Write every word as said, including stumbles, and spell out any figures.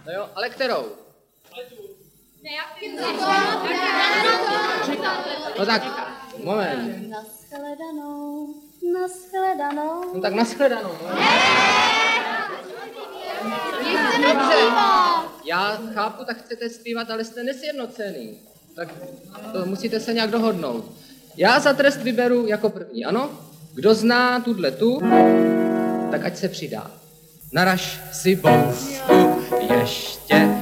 No jo, ale kterou? No tak, moment. Nashledanou, nashledanou. No tak nashledanou. No. Dobře. Já chápu, tak chcete zpívat, ale jste nesjednocený. Tak to musíte se nějak dohodnout. Já za trest vyberu jako první, ano? Kdo zná tuhle tu, tak ať se přidá. Naraž si bouřku ještě